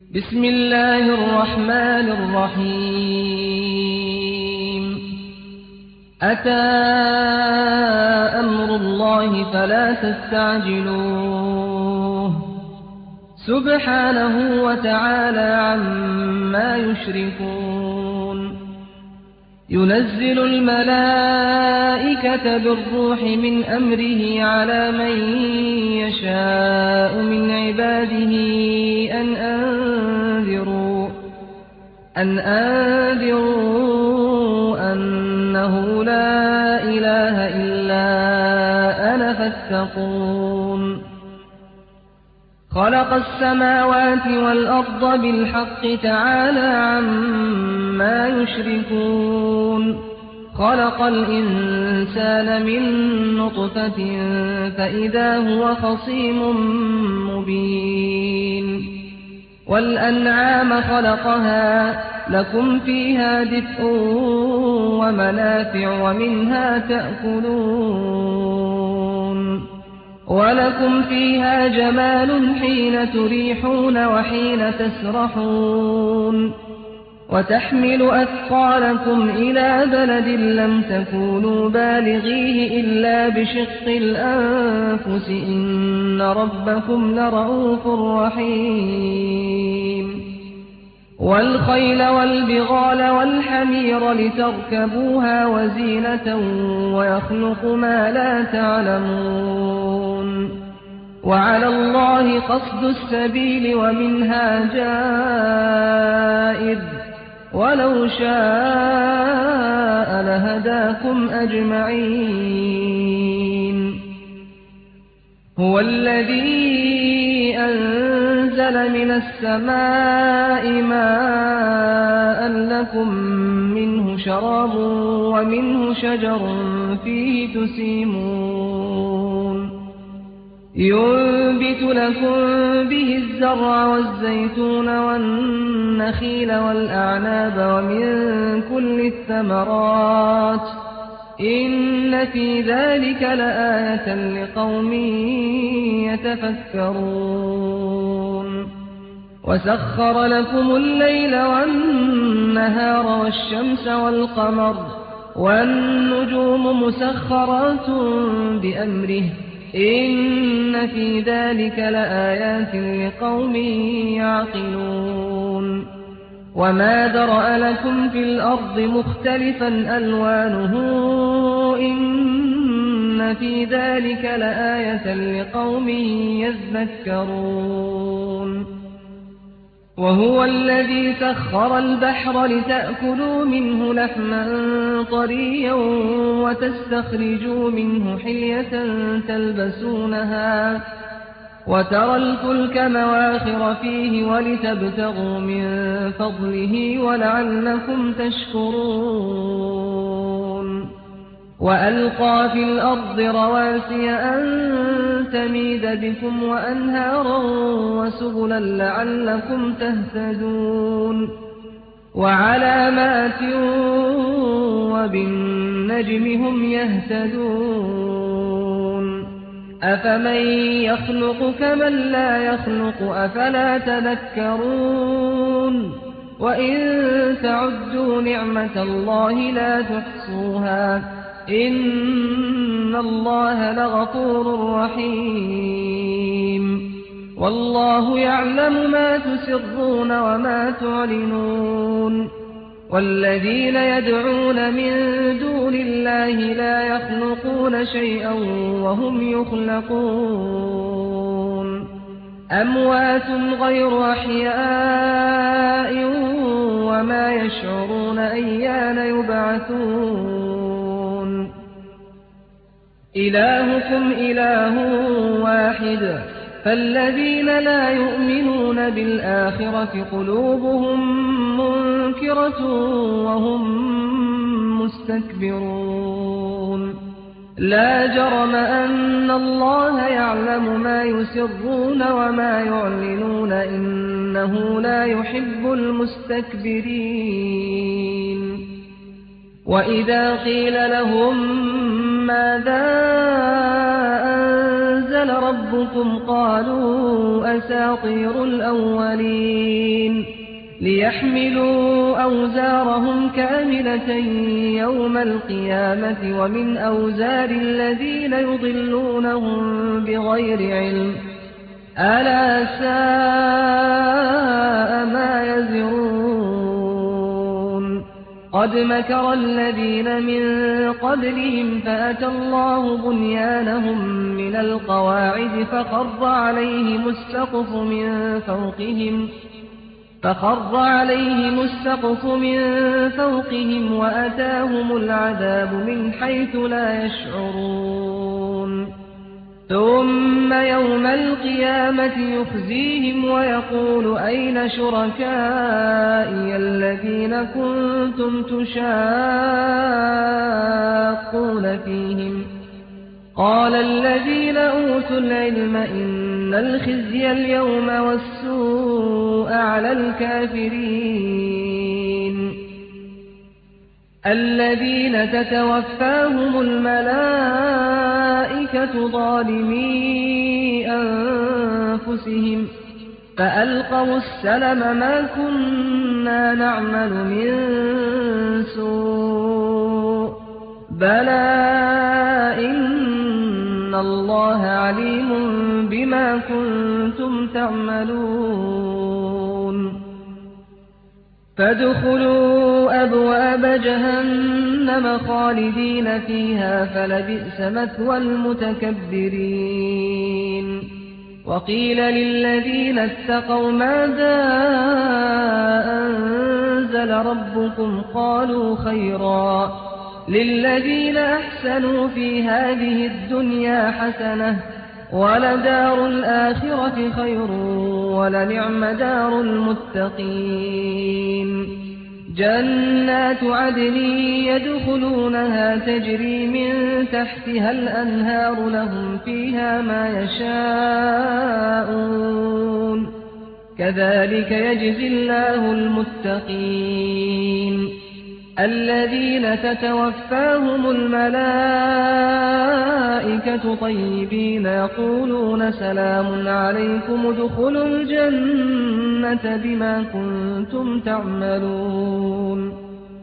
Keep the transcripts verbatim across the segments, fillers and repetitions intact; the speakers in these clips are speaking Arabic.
بسم الله الرحمن الرحيم أتى أمر الله فلا تستعجلوه سبحانه وتعالى عما يشركون ينزل الملائكة بالروح من أمره على من يشاء من عباده أن أنذروا أن أنذروا أنه لا إله إلا أنا فاتقون خلق السماوات والأرض بالحق تعالى عما يشركون خلق الإنسان من نطفة فإذا هو خصيم مبين والأنعام خلقها لكم فيها دفء ومنافع ومنها تأكلون ولكم فيها جمال حين تريحون وحين تسرحون وتحمل أثقالكم إلى بلد لم تكونوا بالغيه إلا بشق الأنفس إن ربكم لرءوف رحيم والخيل والبغال والحمير لتركبوها وزينة ويخلق ما لا تعلمون وعلى الله قصد السبيل ومنها جائر ولو شاء لهداكم أجمعين هو الذي أنزل من السماء ماء لكم منه شراب ومنه شجر فيه تسيمون ينبت لكم به الزرع والزيتون والنخيل والأعناب ومن كل الثمرات إن في ذلك لآية لقوم يتفكرون وسخر لكم الليل والنهار والشمس والقمر والنجوم مسخرات بأمره إن في ذلك لآيات لقوم يعقلون وما ذرأ لكم في الأرض مختلفا ألوانه إن في ذلك لآية لقوم يذكرون وهو الذي سخر البحر لتأكلوا منه لحما طريا وتستخرجوا منه حلية تلبسونها وترى الفلك مواخر فيه ولتبتغوا من فضله ولعلكم تشكرون وألقى في الأرض رواسي أن تميد بكم وأنهارا وسبلا لعلكم تهتدون وعلامات وبالنجم هم يهتدون أفمن يخلق كمن لا يخلق أفلا تذكرون وإن تعدوا نعمة الله لا تحصوها إن الله لغفور رحيم والله يعلم ما تسرون وما تعلنون والذين يدعون من دون الله لا يخلقون شيئا وهم يخلقون أموات غير أحياء وما يشعرون أيان يبعثون إلهكم إله واحد فالذين لا يؤمنون بالآخرة قلوبهم منكرة وهم مستكبرون لا جرم أن الله يعلم ما يسرون وما يعلنون إنه لا يحب المستكبرين وإذا قيل لهم ماذا أنزل أنزل ربكم قالوا أساطير الأولين ليحملوا أوزارهم كاملة يوم القيامة ومن أوزار الذين يضلونهم بغير علم ألا ساء ما يزرون قد مكر الذين من قبلهم فأتى الله بنيانهم من القواعد فخر عليهم السقف من فوقهم فخر عليهم السقف من فوقهم وأتاهم العذاب من حيث لا يشعرون ثم يوم القيامة يخزيهم ويقول أين شركائي الذين كنتم تشاقون فيهم قال الذين أوتوا العلم إن الخزي اليوم والسوء على الكافرين الذين تتوفاهم الملائكة ظالمي أنفسهم فألقوا السلم ما كنا نعمل من سوء بلى إن الله عليم بما كنتم تعملون فادخلوا أبواب جهنم خالدين فيها فلبئس مثوى المتكبرين وقيل للذين اتقوا ماذا أنزل ربكم قالوا خيرا للذين أحسنوا في هذه الدنيا حسنة ولدار الآخرة خير ولنعم دار المتقين جنات عدن يدخلونها تجري من تحتها الأنهار لهم فيها ما يشاءون كذلك يجزي الله المتقين الذين تتوفاهم الملائكة طيبين يقولون سلام عليكم ادخلوا الجنة بما كنتم تعملون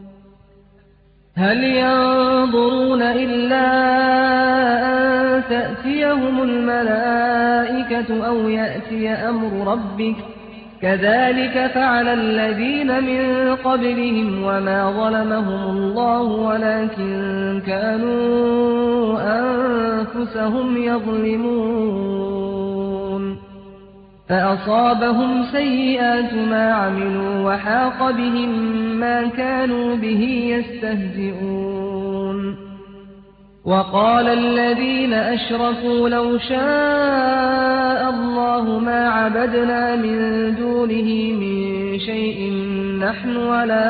هل ينظرون إلا أن تأتيهم الملائكة أو يأتي أمر ربك كذلك فعل الذين من قبلهم وما ظلمهم الله ولكن كانوا أنفسهم يظلمون فأصابهم سيئات ما عملوا وحاق بهم ما كانوا به يستهزئون وقال الذين أشركوا لو شاء الله ما عبدنا من دونه من شيء نحن ولا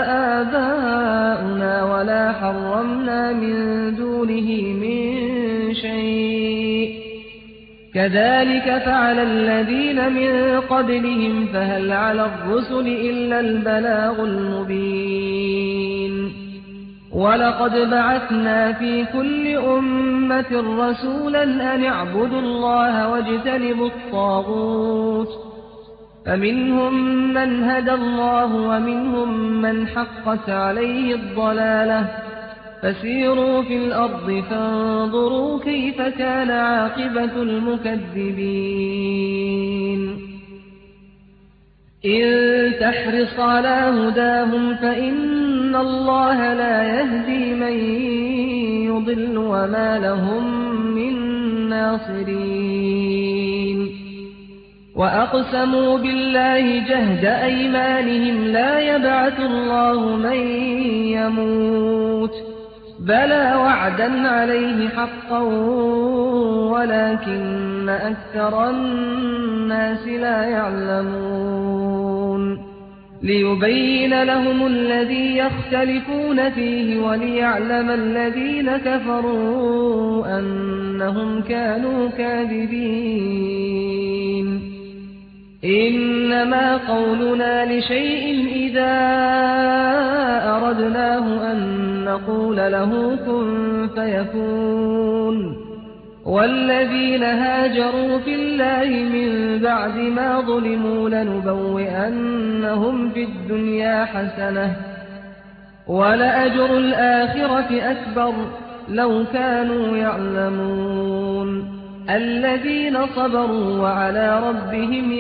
آباؤنا ولا حرمنا من دونه من شيء كذلك فعل الذين من قبلهم فهل على الرسل إلا البلاغ المبين ولقد بعثنا في كل أمة رسولا أن اعبدوا الله واجتنبوا الطاغوت فمنهم من هدى الله ومنهم من حقت عليه الضلالة فسيروا في الأرض فانظروا كيف كان عاقبة المكذبين إن تحرص على هداهم فإن الله لا يهدي من يضل وما لهم من ناصرين وأقسموا بالله جهد أيمانهم لا يبعث الله من يموت بلى وعدا عليه حقا ولكن أكثر الناس لا يعلمون ليبين لهم الذي يختلفون فيه وليعلم الذين كفروا أنهم كانوا كاذبين إنما قولنا لشيء إذا أردناه أن نقول له كن فيكون والذين هاجروا في الله من بعد ما ظلموا لنبوئنهم في الدنيا حسنة ولأجر الآخرة أكبر لو كانوا يعلمون الذين صبروا وعلى ربهم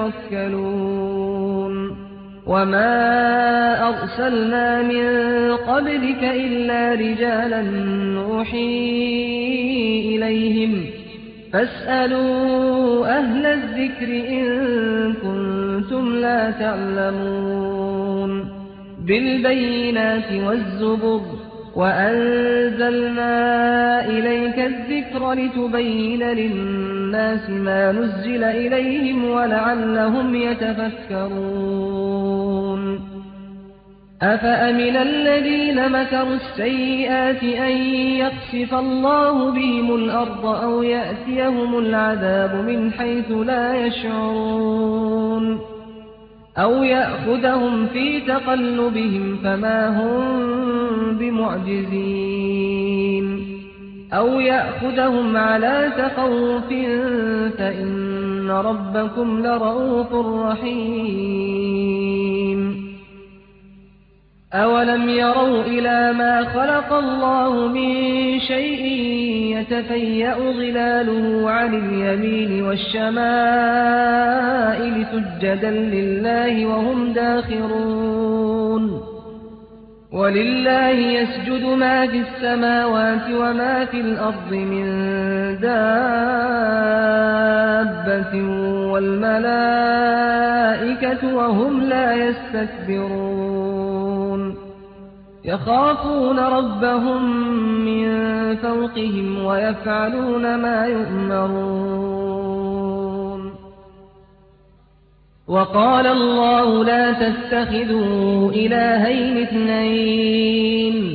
يتوكلون وما أرسلنا من قبلك إلا رجالا نوحي إليهم فاسألوا أهل الذكر إن كنتم لا تعلمون بالبينات والزبر وأنزلنا إليك الذكر لتبين للناس ما نزل إليهم ولعلهم يتفكرون أفأمن الذين مكروا السيئات أن يخسف الله بهم الأرض أو يأتيهم العذاب من حيث لا يشعرون أو يأخذهم في تقلبهم فما هم بمعجزين أو يأخذهم على تخوف فإن ربكم لرءوف رحيم أولم يروا إلى ما خلق الله من شيء يتفيأ ظلاله عن اليمين والشمائل سجدا لله وهم داخرون ولله يسجد ما في السماوات وما في الأرض من دابة والملائكة وهم لا يستكبرون يخافون ربهم من فوقهم ويفعلون ما يؤمرون وقال الله لا تتخذوا إلهين اثنين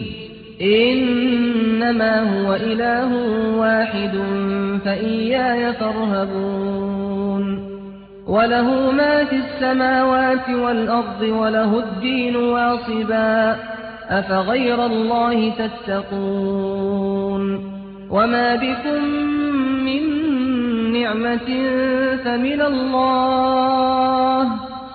إنما هو إله واحد فإياي فارهبون وله ما في السماوات والأرض وله الدين واصبا أفغير الله تتقون وما بكم من نعمة فمن الله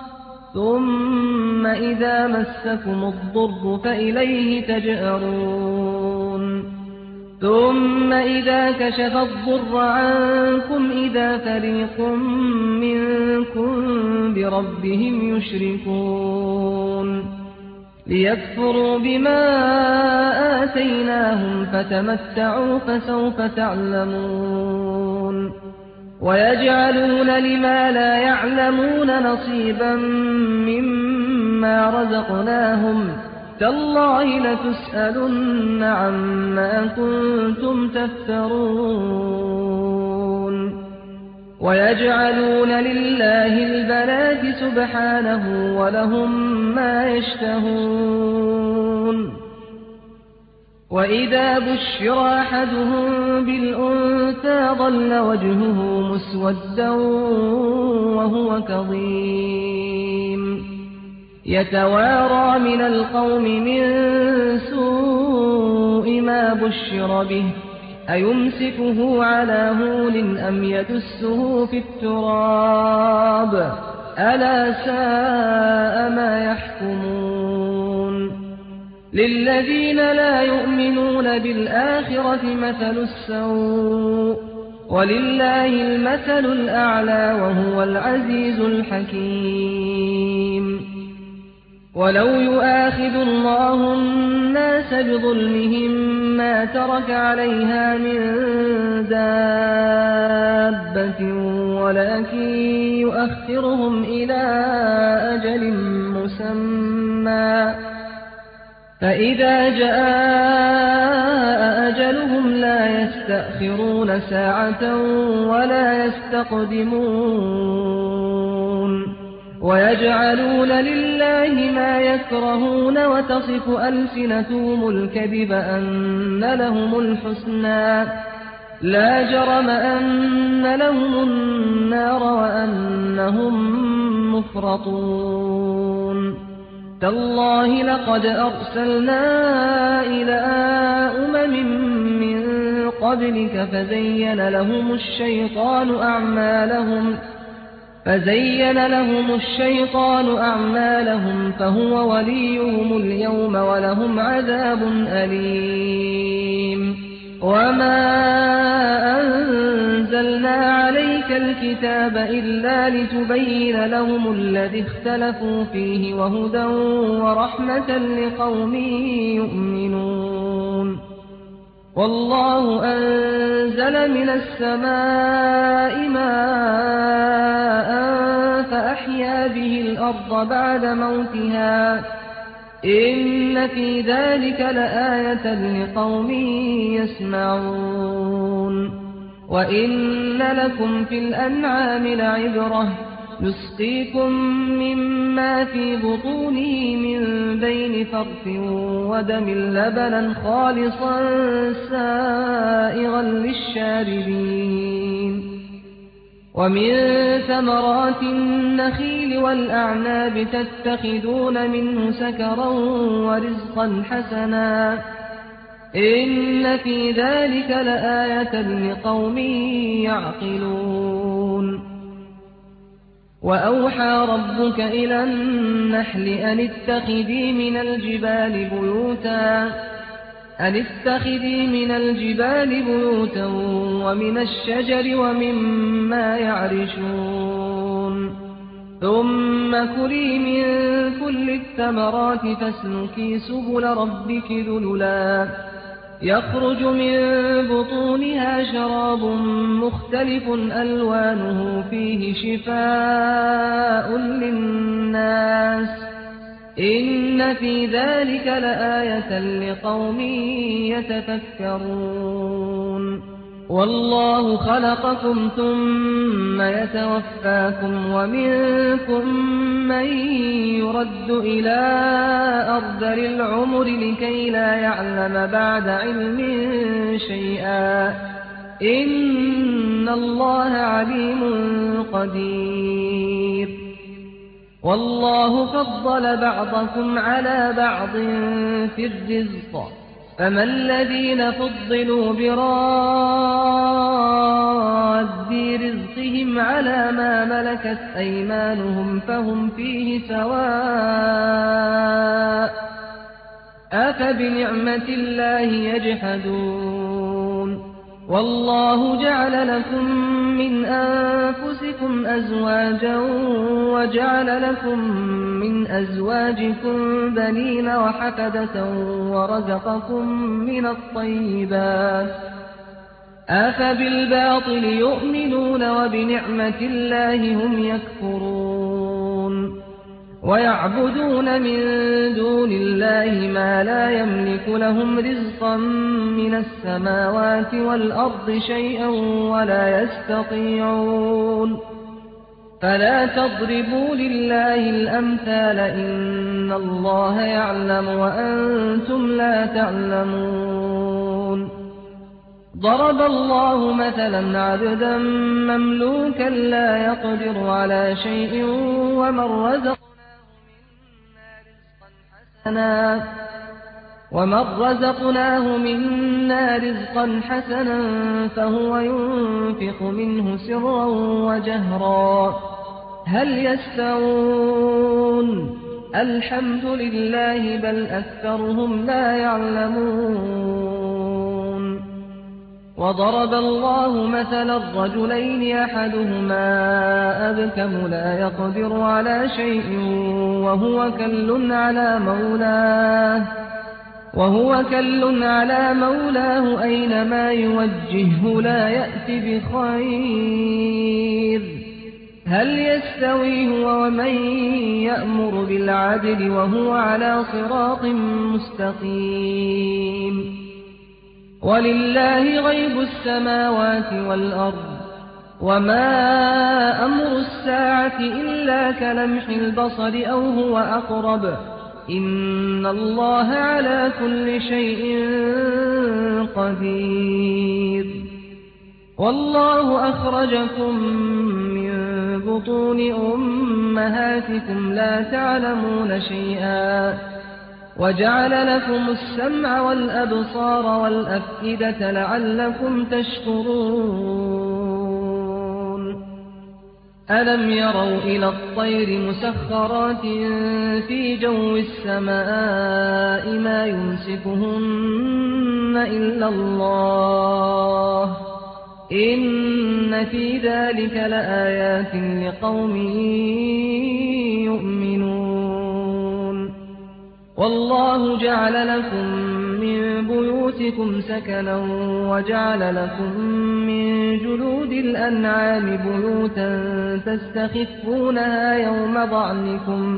ثم إذا مسكم الضر فإليه تجأرون ثم إذا كشف الضر عنكم إذا فريق منكم بربهم يشركون ليكفروا بما آتيناهم فتمتعوا فسوف تعلمون ويجعلون لما لا يعلمون نصيبا مما رزقناهم تالله لتسألن عما كنتم تفترون ويجعلون لله البنات سبحانه ولهم ما يشتهون وإذا بشر أحدهم بالأنثى ظل وجهه مسودا وهو كظيم يتوارى من القوم من سوء ما بشر به أيمسكه على هون أم يدسه في التراب ألا ساء ما يحكمون للذين لا يؤمنون بالآخرة مثل السوء ولله المثل الأعلى وهو العزيز الحكيم ولو يؤاخذ الله الناس بظلمهم ما ترك عليها من دابة ولكن يؤخرهم إلى أجل مسمى فإذا جاء أجلهم لا يستأخرون ساعة ولا يستقدمون ويجعلون لله ما يكرهون وتصف ألسنتهم الكذب أن لهم الحسنى لا جرم أن لهم النار وأنهم مفرطون تالله لقد أرسلنا إلى أمم من قبلك فزين لهم الشيطان أعمالهم فزين لهم الشيطان أعمالهم فهو وليهم اليوم ولهم عذاب أليم وما أنزلنا عليك الكتاب إلا لتبين لهم الذي اختلفوا فيه وهدى ورحمة لقوم يؤمنون والله أنزل من السماء ماء فأحيا به الأرض بعد موتها إن في ذلك لآية لقوم يسمعون وإن لكم في الأنعام لعبرة نسقيكم مما في بطونه من بين فرث ودم لبنا خالصا سائغا للشاربين ومن ثمرات النخيل والأعناب تتخذون منه سكرا ورزقا حسنا إن في ذلك لآية لقوم يعقلون وأوحى ربك إلى النحل أن اتخذي من الجبال بيوتا أن اتخذي من الجبال بيوتا ومن الشجر ومما يعرشون ثم كلي من كل الثمرات فاسلكي سبل ربك ذللا يخرج من بطونها شراب مختلف ألوانه فيه شفاء للناس إن في ذلك لآية لقوم يتفكرون والله خلقكم ثم يتوفاكم ومنكم من يرد إلى أرذل العمر لكي لا يعلم بعد علم شيئا إن الله عليم قدير والله فضل بعضكم على بعض في الرزق فما الذين فضلوا براد رزقهم على ما ملكت أيمانهم فهم فيه سواء أفبنعمة الله يجحدون والله جعل لكم من أنفسكم أزواجا وجعل لكم من أزواجكم بنين وحفدة ورزقكم من الطيبات أفبالباطل يؤمنون وبنعمة الله هم يكفرون ويعبدون من دون الله ما لا يملك لهم رزقا من السماوات والأرض شيئا ولا يستطيعون فلا تضربوا لله الأمثال إن الله يعلم وأنتم لا تعلمون ضرب الله مثلا عبدا مملوكا لا يقدر على شيء ومن رزقناه ومن رزقناه منا رزقا حسنا فهو ينفق منه سرا وجهرا هل يستوون الحمد لله بل أكثرهم لا يعلمون وضرب الله مثلا الرجلين أحدهما أبكم لا يقدر على شيء وهو كل على مولاه وهو كل على مولاه أينما يوجهه لا يأتي بخير هل يستوي هو ومن يأمر بالعدل وهو على صراط مستقيم ولله غيب السماوات والأرض وما أمر الساعة إلا كلمح البصر أو هو أقرب إن الله على كل شيء قدير والله أخرجكم من بطون أمهاتكم لا تعلمون شيئا وجعل لكم السمع والأبصار والأفئدة لعلكم تشكرون ألم يروا إلى الطير مسخرات في جو السماء ما يمسكهن إلا الله إن في ذلك لآيات لقوم يؤمنون والله جعل لكم من بيوتكم سكنا وجعل لكم من جلود الأنعام بيوتا تستخفونها يوم ضعنكم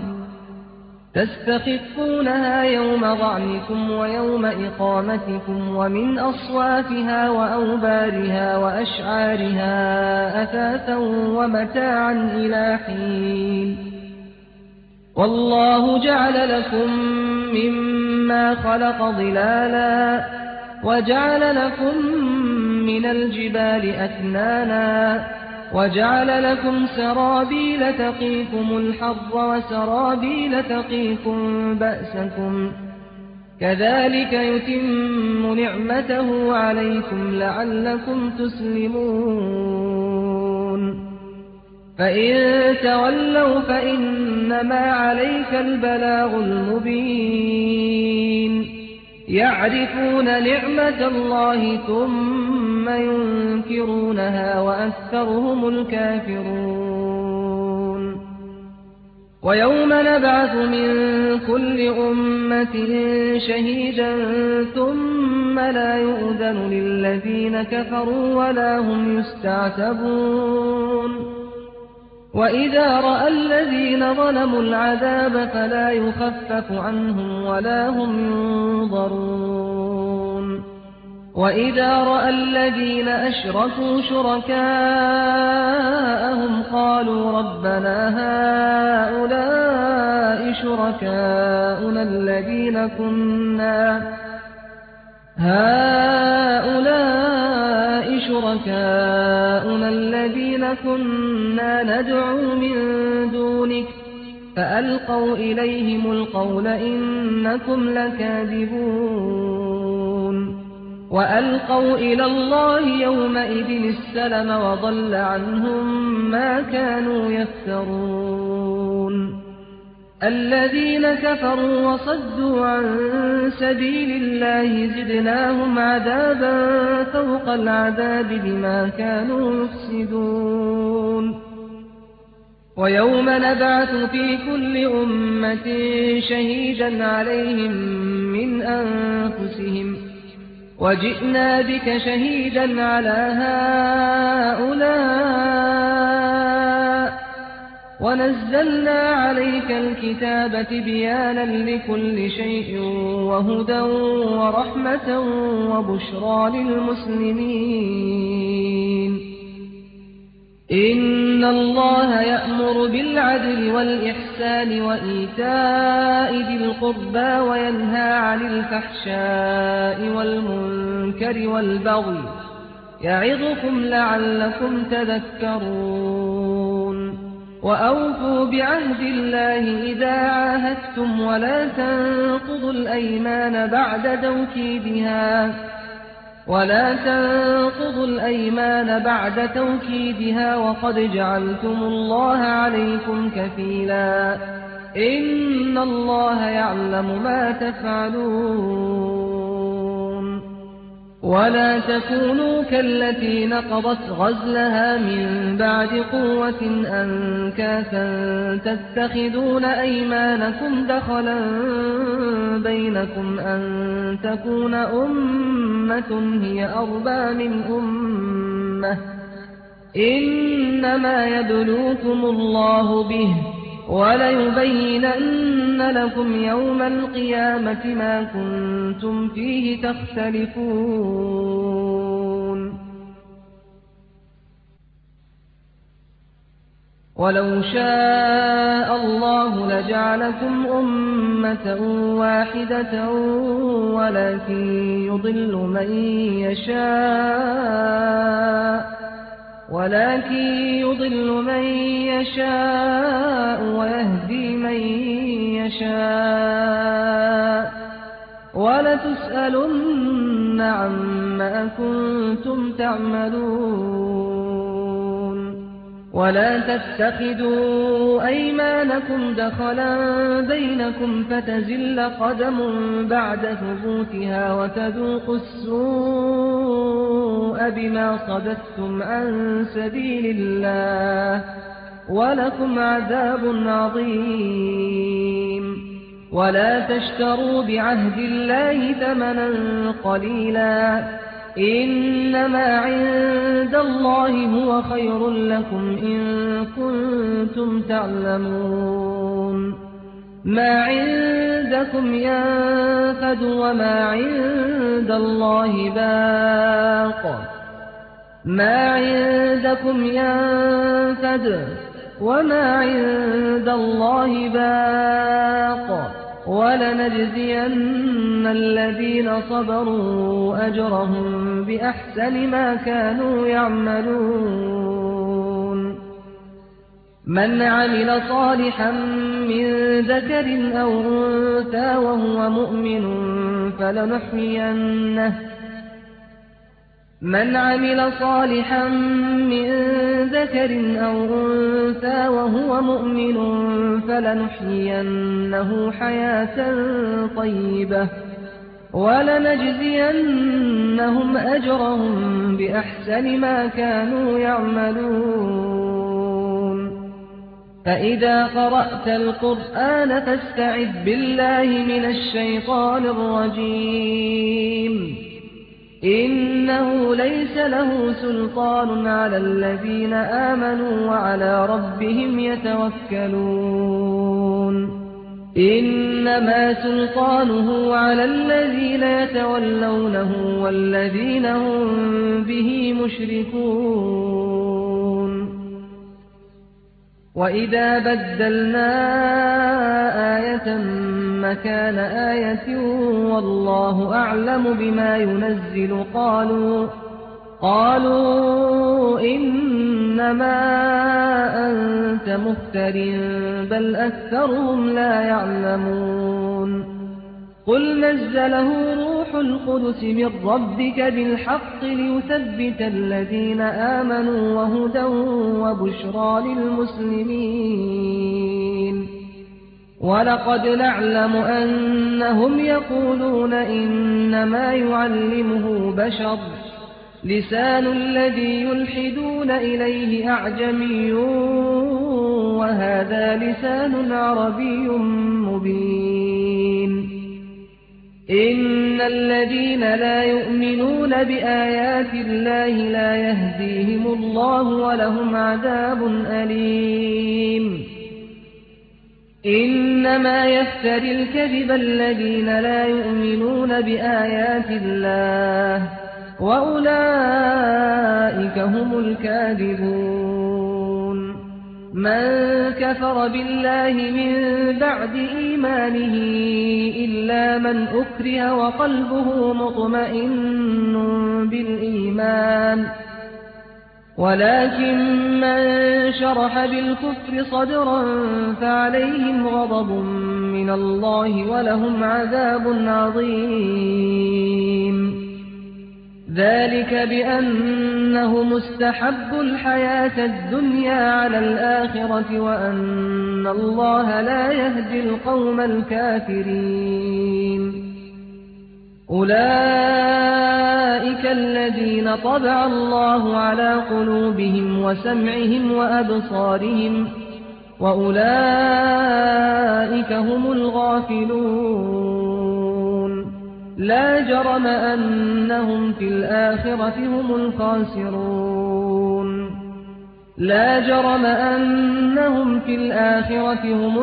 تستخفونها يوم ضعنكم ويوم إقامتكم ومن أصوافها وأوبارها وأشعارها أثاثا ومتاعا إلى حين والله جعل لكم مما خلق ظلالا وجعل لكم من الجبال أكنانا وجعل لكم سرابيل تقيكم الحر وسرابيل تقيكم بأسكم كذلك يتم نعمته عليكم لعلكم تسلمون فإن تولوا فإنما عليك البلاغ المبين يعرفون نعمة الله ثم ينكرونها وأكثرهم الكافرون ويوم نبعث من كل أمة شهيدا ثم لا يؤذن للذين كفروا ولا هم يستعتبون وإذا رأى الذين ظلموا العذاب فلا يخفف عنهم ولا هم ينظرون وإذا رأى الذين أشركوا شركاءهم قالوا ربنا هؤلاء شركاؤنا الذين كنا هؤلاء شركاؤنا الذين كنا ندعو من دونك فألقوا إليهم القول إنكم لكاذبون وألقوا إلى الله يومئذ السلم وضل عنهم ما كانوا يفترون الذين كفروا وصدوا عن سبيل الله زدناهم عذابا فوق العذاب بما كانوا يفسدون ويوم نبعث في كل أمة شهيدا عليهم من أنفسهم وجئنا بك شهيدا على هؤلاء ونزلنا عليك الكتاب تبيانا لكل شيء وهدى ورحمة وبشرى للمسلمين إن الله يأمر بالعدل والإحسان وإيتاء ذي القربى وينهى عن الفحشاء والمنكر والبغي يعظكم لعلكم تذكرون وأوفوا بعهد الله إذا عاهدتم ولا تنقضوا الأيمان بعد توكيدها ولا تنقضوا الأيمان بعد توكيدها وقد جعلتم الله عليكم كفيلا إن الله يعلم ما تفعلون ولا تكونوا كالتي نقضت غزلها من بعد قوة أنكاثا تتخذون أيمانكم دخلا بينكم أن تكون أمة هي أربى من أمة إنما يبلوكم الله به وليبينن لكم يوم القيامة ما كنتم فيه تختلفون ولو شاء الله لجعلكم أمة واحدة ولكن يضل من يشاء ولكن يضل من يشاء ويهدي من يشاء وَلَتُسْأَلُنَّ عَمَّا كُنتُمْ تَعْمَلُونَ وَلَا تَتَّخِذُوا أَيْمَانَكُمْ دَخَلًا بَيْنَكُمْ فَتَزِلَّ قَدَمٌ بَعْدَ ثُبُوتِهَا وَتَذُوقُوا السُّوءَ بِمَا صَدَدتُّمْ عَن سَبِيلِ اللَّهِ وَلَكُمْ عَذَابٌ عَظِيمٌ وَلَا تَشْتَرُوا بِعَهْدِ اللَّهِ ثَمَنًا قَلِيلًا إِنَّمَا عِندَ اللَّهِ هُوَ خَيْرٌ لَّكُمْ إِن كُنتُمْ تعلمون مَا عِندَكُمْ يَنفَدُ وَمَا عِندَ اللَّهِ بَاقٍ مَا عِندَكُمْ يَنفَدُ وَمَا عِندَ اللَّهِ بَاقٍ وَلَنَجْزِيَنَّ الَّذِينَ صَبَرُوا أَجْرَهُم بِأَحْسَنِ مَا كَانُوا يَعْمَلُونَ مَنْ عَمِلَ صَالِحًا مِّن ذَكَرٍ أَوْ أُنثَىٰ وَهُوَ مُؤْمِنٌ فَلَنُحْيِيَنَّهُ من عمل صالحا من ذكر أو أنثى وهو مؤمن فلنحيينه حياة طيبة ولنجزينهم أجرهم بأحسن ما كانوا يعملون فإذا قرأت القرآن فاستعذ بالله من الشيطان الرجيم إنه ليس له سلطان على الذين آمنوا وعلى ربهم يتوكلون إنما سلطانه على الذين يتولونه والذين هم به مشركون وإذا بدلنا آية مكان آية والله أعلم بما ينزل قالوا قالوا إنما أنت مفتر بل أكثرهم لا يعلمون قل نزله روح القدس من ربك بالحق ليثبت الذين آمنوا وهدى وبشرى للمسلمين ولقد نعلم أنهم يقولون إنما يعلمه بشر لسان الذي يلحدون إليه أعجمي وهذا لسان عربي مبين إن الذين لا يؤمنون بآيات الله لا يهديهم الله ولهم عذاب أليم إنما يفتري الكذب الذين لا يؤمنون بآيات الله وأولئك هم الكاذبون من كفر بالله من بعد إيمانه إلا من أكره وقلبه مطمئن بالإيمان ولكن من شرح بالكفر صدرا فعليهم غضب من الله ولهم عذاب عظيم ذلك بأنه مستحب الحياة الدنيا على الآخرة وأن الله لا يهدي القوم الكافرين أولئك الذين طبع الله على قلوبهم وسمعهم وأبصارهم وأولئك هم الغافلون لا جرم أنهم في الآخرة هم الخاسرون لا جرم أنهم في الآخرة هم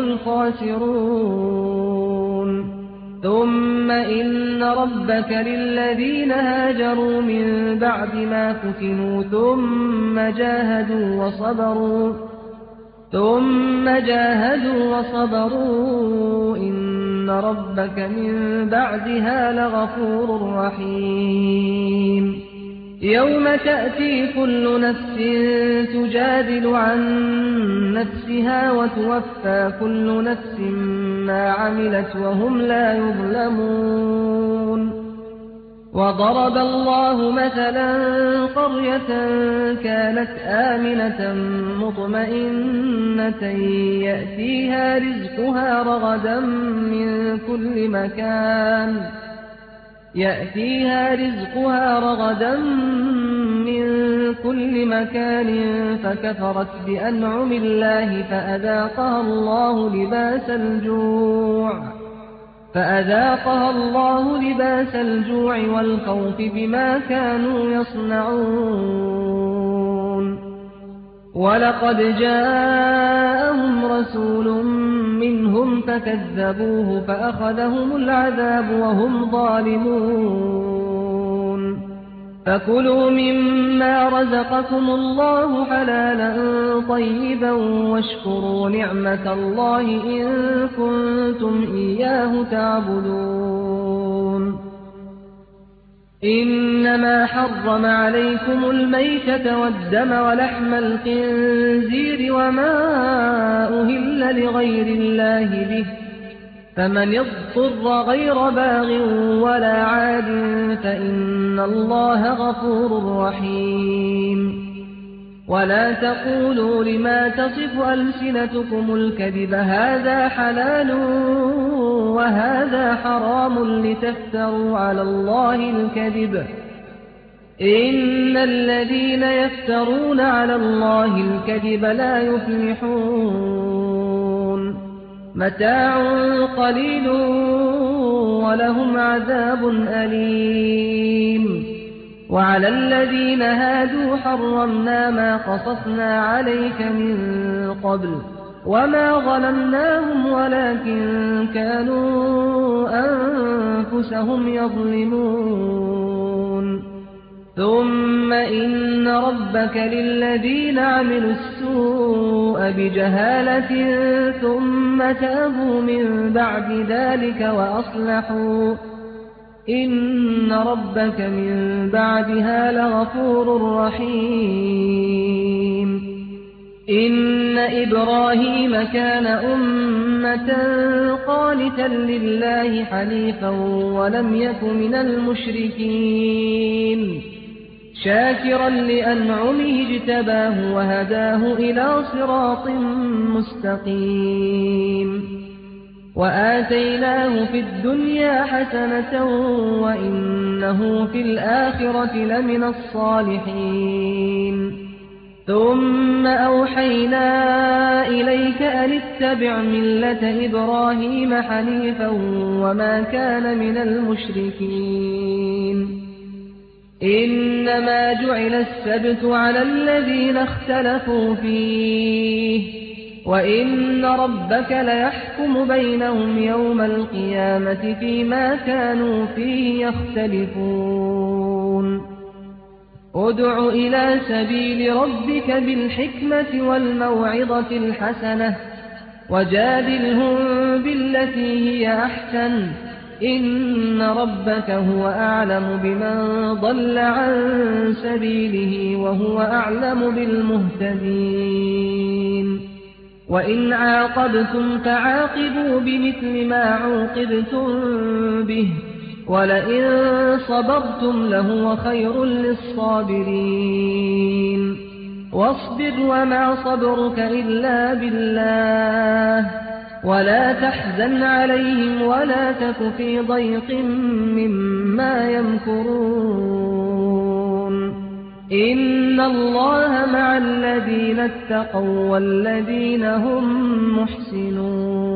الخاسرون ثم إن ربك للذين هاجروا من بعد ما فتنوا ثم جاهدوا وصبروا ثم جاهدوا وصبروا إن ربك من بعدها لغفور رحيم يوم تأتي كل نفس تجادل عن نفسها وتوفى كل نفس ما عملت وهم لا يظلمون وضرب الله مثلا قرية كانت آمنة مطمئنة يأتيها رزقها رغدا من كل مكان يأتيها رزقها رغدا من كل مكان فكفرت بأنعم الله فأذاقها الله لباس الجوع فأذاقها الله لباس الجوع والخوف بما كانوا يصنعون ولقد جاءهم رسول منهم فكذبوه فأخذهم العذاب وهم ظالمون فكلوا مما رزقكم الله حلالا طيبا واشكروا نعمة الله إن كنتم إياه تعبدون إنما حرم عليكم الميتة والدم ولحم الخنزير وما أهل لغير الله به فمن اضطر غير باغ ولا عاد فإن الله غفور رحيم ولا تقولوا لما تصف ألسنتكم الكذب هذا حلال وهذا حرام لتفتروا على الله الكذب إن الذين يفترون على الله الكذب لا يفلحون متاع قليل ولهم عذاب أليم وعلى الذين هادوا حرمنا ما قصصنا عليك من قبل وما ظلمناهم ولكن كانوا أنفسهم يظلمون ثم إن ربك للذين عملوا السوء بجهالة ثم تابوا من بعد ذلك وأصلحوا إن ربك من بعدها لغفور رحيم إن إبراهيم كان أمة قانتا لله حنيفا ولم يك من المشركين شاكرا لأنعمه اجتباه وهداه إلى صراط مستقيم وآتيناه في الدنيا حسنة وإنه في الآخرة لمن الصالحين ثم أوحينا إليك أن اتبع ملة إبراهيم حنيفا وما كان من المشركين إنما جعل السبت على الذين اختلفوا فيه وإن ربك ليحكم بينهم يوم القيامة فيما كانوا فيه يختلفون ادع إلى سبيل ربك بالحكمة والموعظة الحسنة وجادلهم بالتي هي أحسن إن ربك هو أعلم بمن ضل عن سبيله وهو أعلم بالمهتدين وإن عاقبتم فعاقبوا بمثل ما عوقبتم به ولئن صبرتم لهو خير للصابرين واصبر وما صبرك إلا بالله ولا تحزن عليهم ولا تك في ضيق مما يمكرون إن الله مع الذين اتقوا والذين هم محسنون